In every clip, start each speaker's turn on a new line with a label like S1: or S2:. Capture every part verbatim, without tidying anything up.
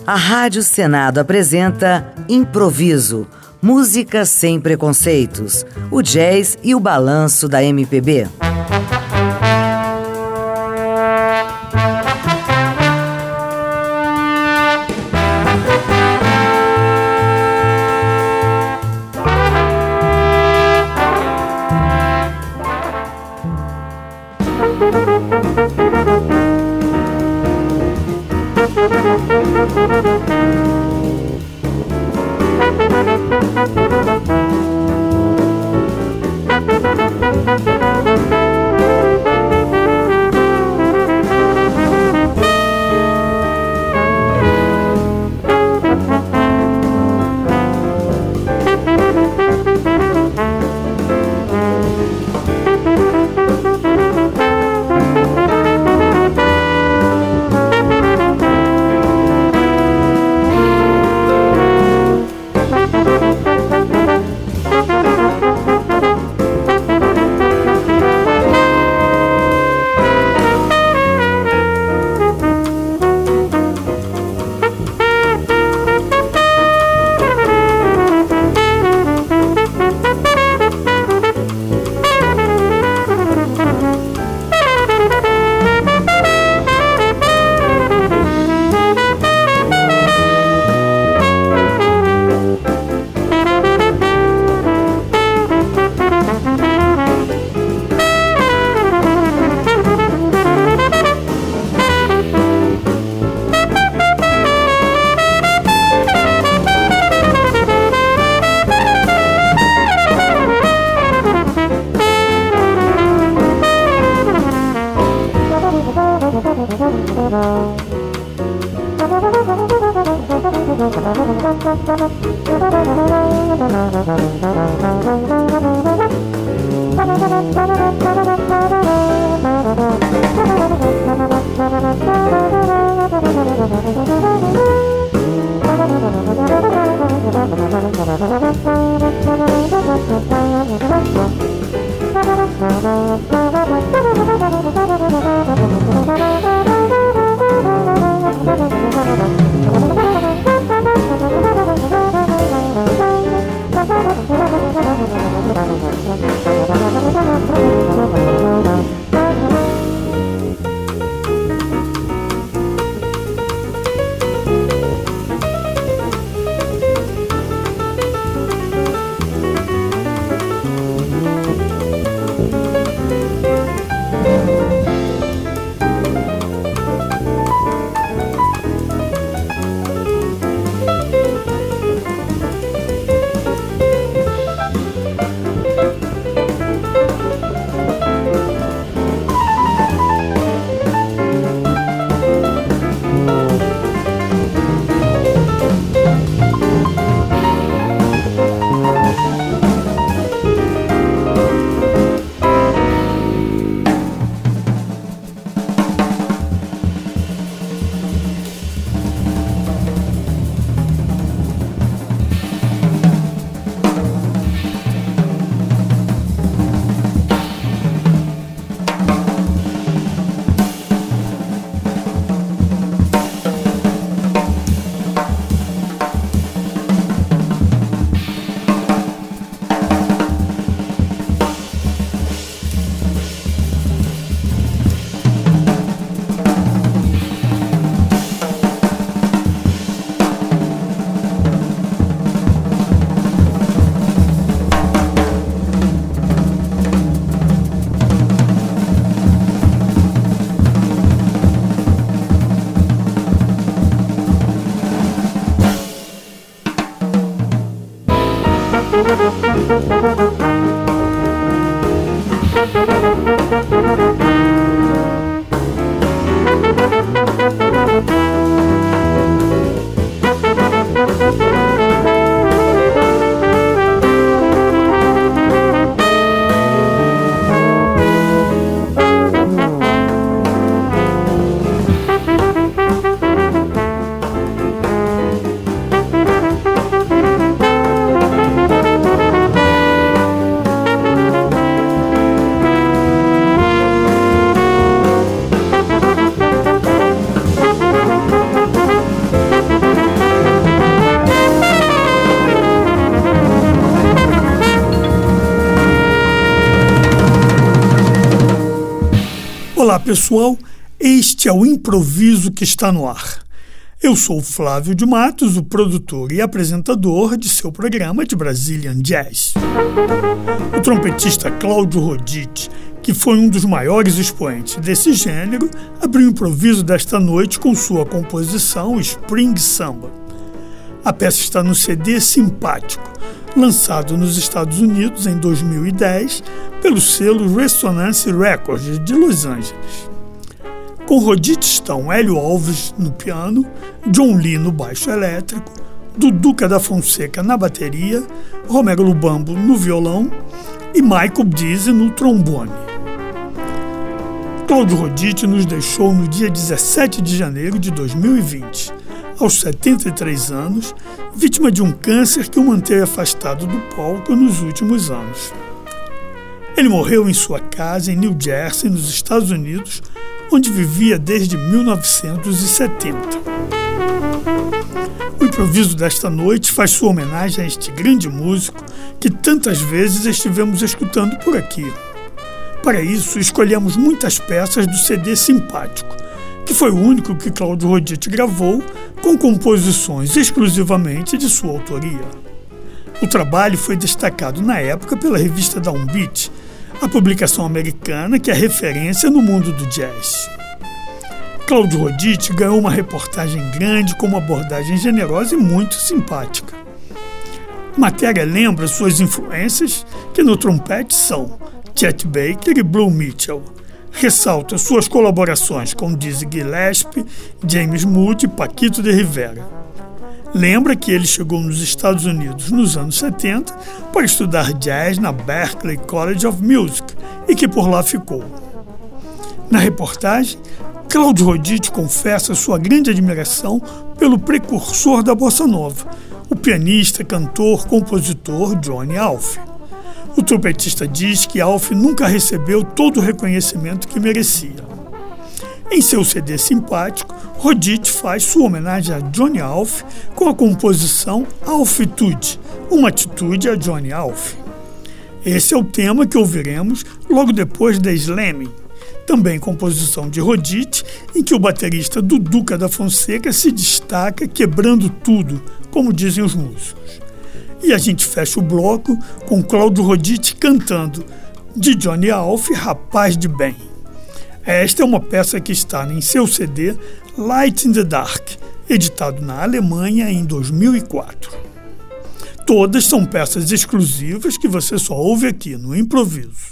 S1: A Rádio Senado apresenta Improviso, música sem preconceitos, o jazz e o balanço da M P B.
S2: Thank you. Olá pessoal, este é o Improviso que está no ar. Eu sou Flávio de Matos, o produtor e apresentador de seu programa de Brazilian Jazz. O trompetista Cláudio Roditi, que foi um dos maiores expoentes desse gênero, abriu o improviso desta noite com sua composição Spring Samba. A peça está no C D Simpático, lançado nos Estados Unidos em dois mil e dez pelo selo Resonance Records de Los Angeles. Com Roditi estão Hélio Alves no piano, John Lee no baixo elétrico, Duduca da Fonseca na bateria, Romero Lubambo no violão e Michael Dizzy no trombone. Cláudio Roditi nos deixou no dia dezessete de janeiro de dois mil e vinte, aos setenta e três anos, vítima de um câncer que o manteve afastado do palco nos últimos anos. Ele morreu em sua casa em New Jersey, nos Estados Unidos, onde vivia desde mil novecentos e setenta. O improviso desta noite faz sua homenagem a este grande músico que tantas vezes estivemos escutando por aqui. Para isso, escolhemos muitas peças do C D Simpático, que foi o único que Cláudio Roditi gravou com composições exclusivamente de sua autoria. O trabalho foi destacado na época pela revista Downbeat, a publicação americana que é referência no mundo do jazz. Cláudio Roditi ganhou uma reportagem grande com uma abordagem generosa e muito simpática. A matéria lembra suas influências, que no trompete são Chet Baker e Blue Mitchell. Ressalta suas colaborações com Dizzy Gillespie, James Moody e Paquito de Rivera. Lembra que ele chegou nos Estados Unidos nos anos setenta para estudar jazz na Berklee College of Music e que por lá ficou. Na reportagem, Cláudio Roditi confessa sua grande admiração pelo precursor da bossa nova, o pianista, cantor, compositor Johnny Alf. O trompetista diz que Alf nunca recebeu todo o reconhecimento que merecia. Em seu C D Simpático, Roditi faz sua homenagem a Johnny Alf com a composição Alfitude, uma atitude a Johnny Alf. Esse é o tema que ouviremos logo depois da Slamming, também composição de Roditi, em que o baterista Duduca da Fonseca se destaca quebrando tudo, como dizem os músicos. E a gente fecha o bloco com Cláudio Roditi cantando de Johnny Alf, Rapaz de Bem. Esta é uma peça que está em seu C D Light in the Dark, editado na Alemanha em dois mil e quatro. Todas são peças exclusivas que você só ouve aqui no Improviso.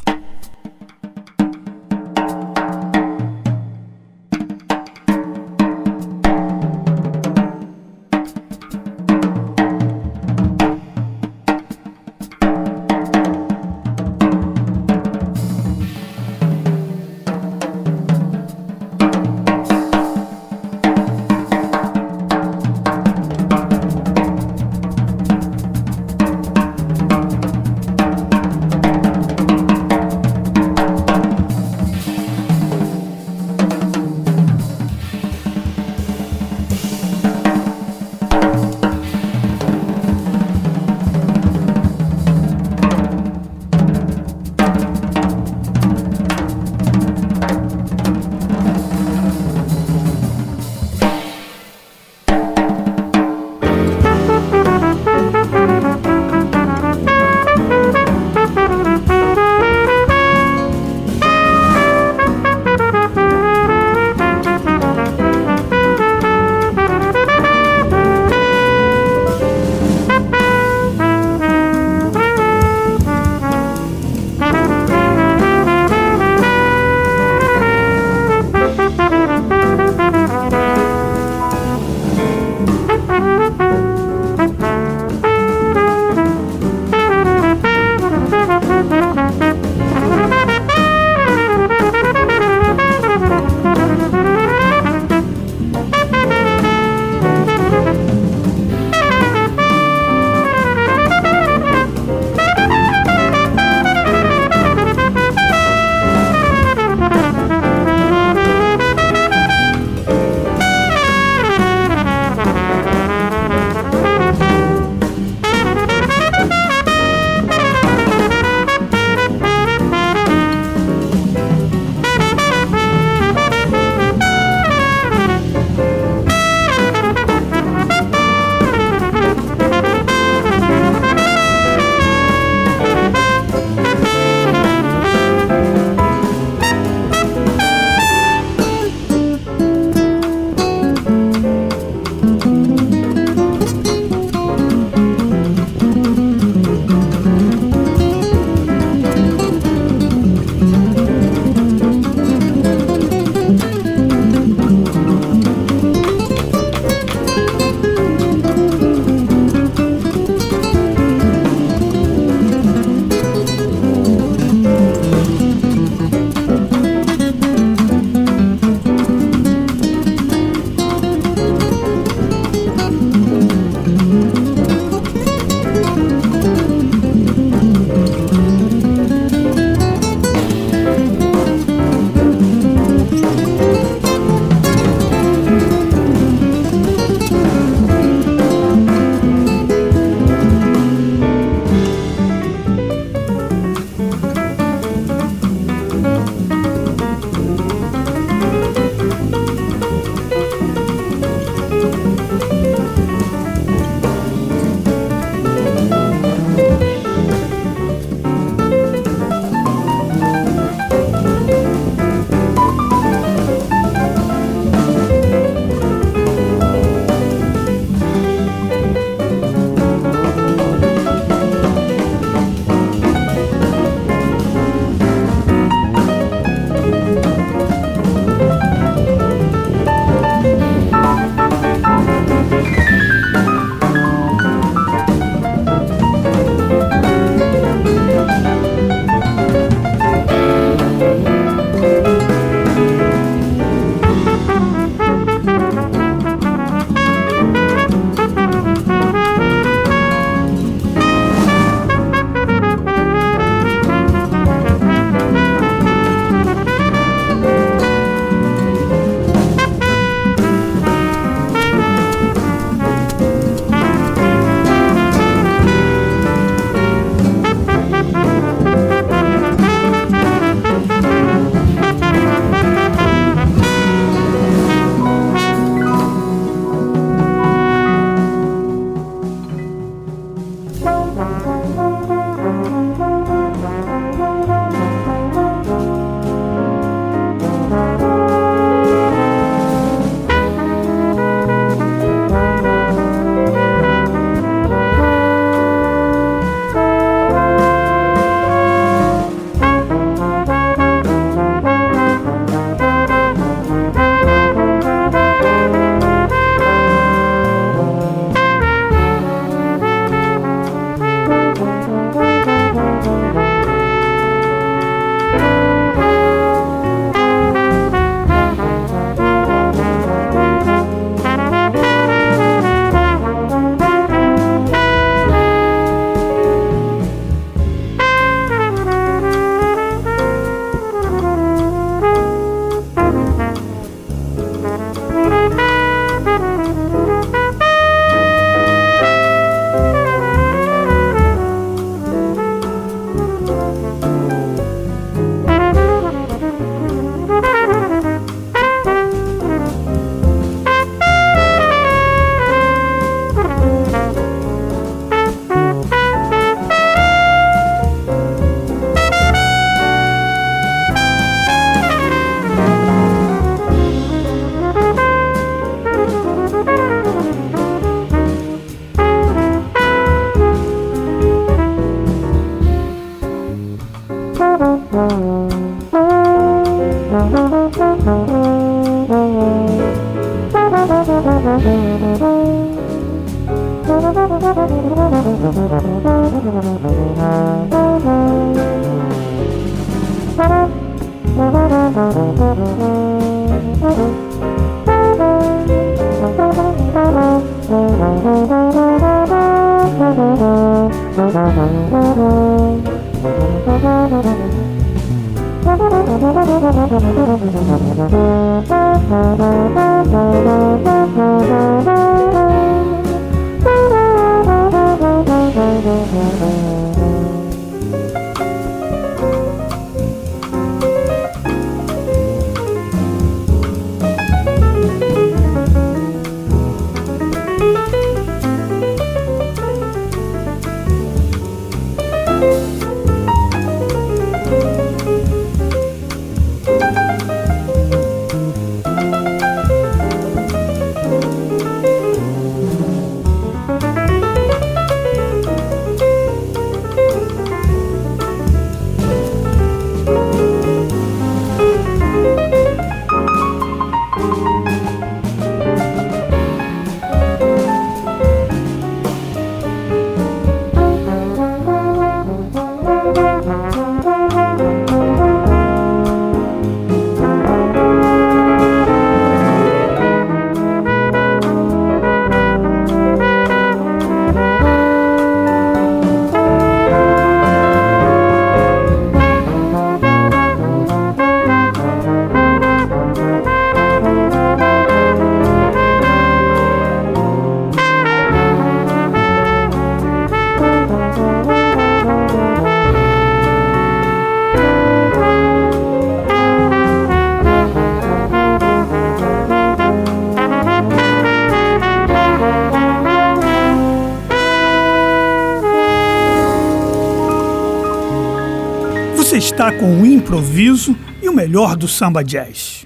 S2: Você está com o improviso e o melhor do samba jazz.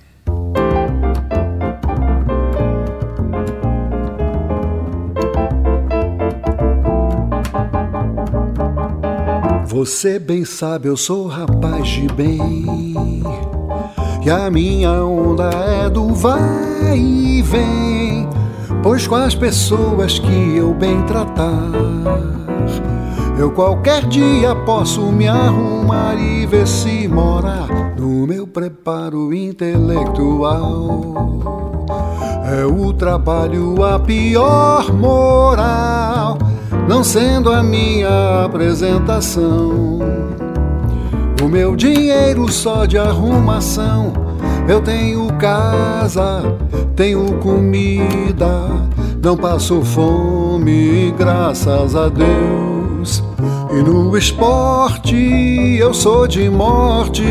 S3: Você bem sabe, eu sou rapaz de bem, e a minha onda é do vai e vem, pois com as pessoas que eu bem tratar, eu qualquer dia posso me arrumar e ver se mora no meu preparo intelectual. É o trabalho a pior moral, não sendo a minha apresentação. O meu dinheiro só de arrumação, eu tenho casa, tenho comida, não passo fome, graças a Deus. E no esporte eu sou de morte.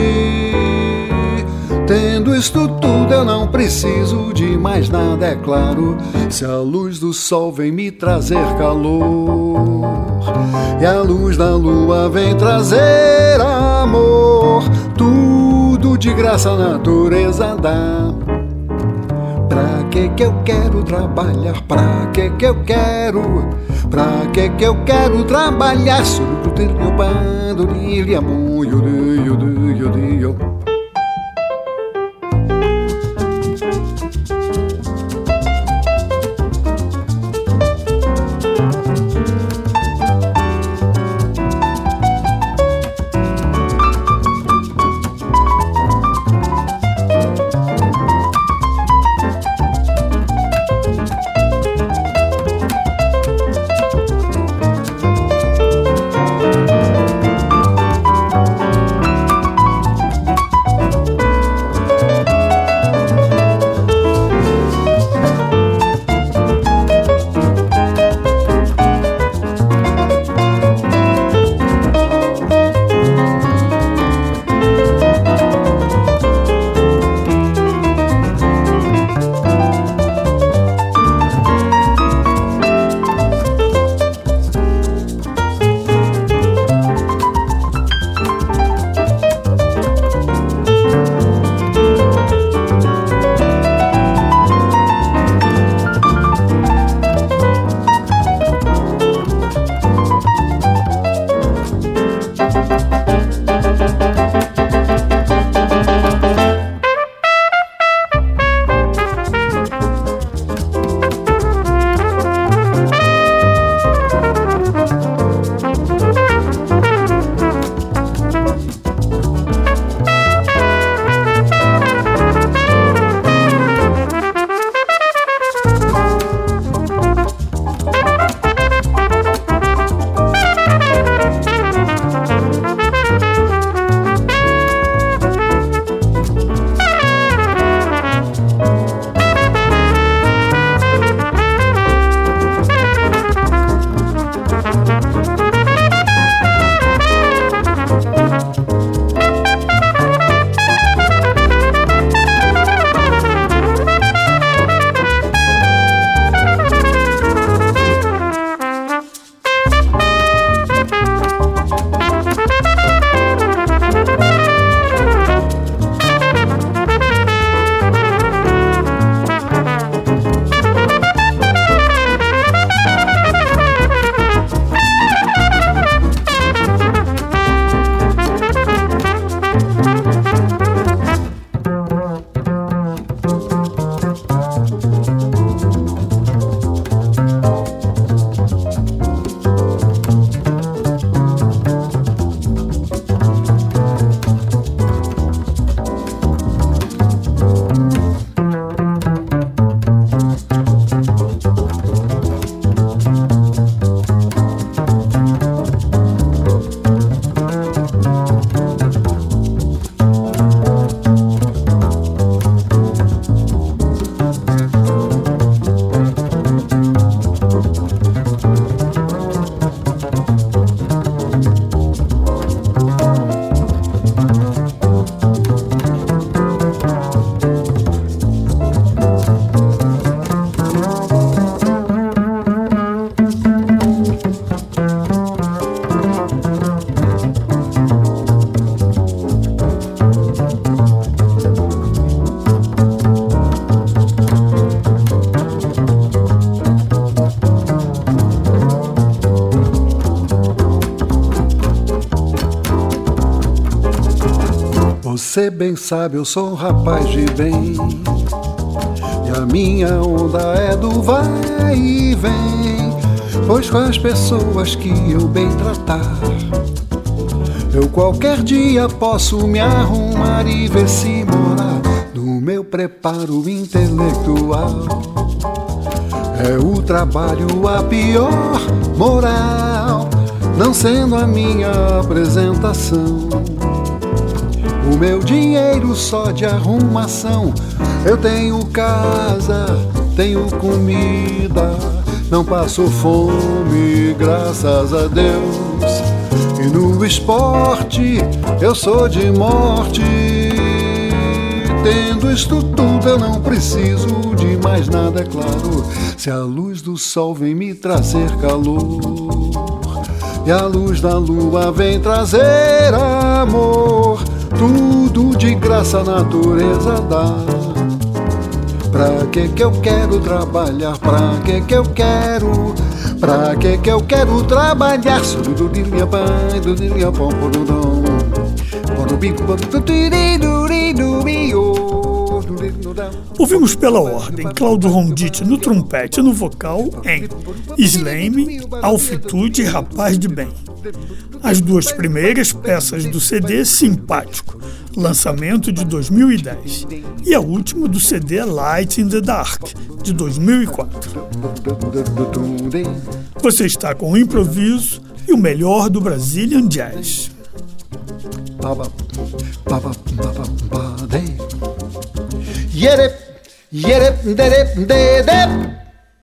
S3: Tendo isto tudo eu não preciso de mais nada, é claro. Se a luz do sol vem me trazer calor e a luz da lua vem trazer amor, tudo de graça a natureza dá. Pra que que eu quero trabalhar? Pra que que eu quero? Pra que que eu quero trabalhar? cê bem sabe, eu sou um rapaz de bem. E a minha onda é do vai e vem, pois com as pessoas que eu bem tratar, eu qualquer dia posso me arrumar e ver se morar no meu preparo intelectual. É o trabalho a pior moral, não sendo a minha apresentação. O meu dinheiro só de arrumação, eu tenho casa, tenho comida, não passo fome, graças a Deus. E no esporte eu sou de morte. Tendo isto tudo eu não preciso de mais nada, é claro. Se a luz do sol vem me trazer calor e a luz da lua vem trazer amor, tudo de graça a natureza dá. Pra que que eu quero trabalhar? Pra que que eu quero? Pra que que eu quero trabalhar?
S2: Ouvimos pela ordem Cláudio Rondit no trompete e no vocal em Slame, Altitude e Rapaz de Bem. As duas primeiras peças do C D Simpático, lançamento de dois mil e dez, e a última do C D Light in the Dark, de dois mil e quatro. Você está com o Improviso e o melhor do Brazilian Jazz.
S3: Yerep, yerep, derep, dedep.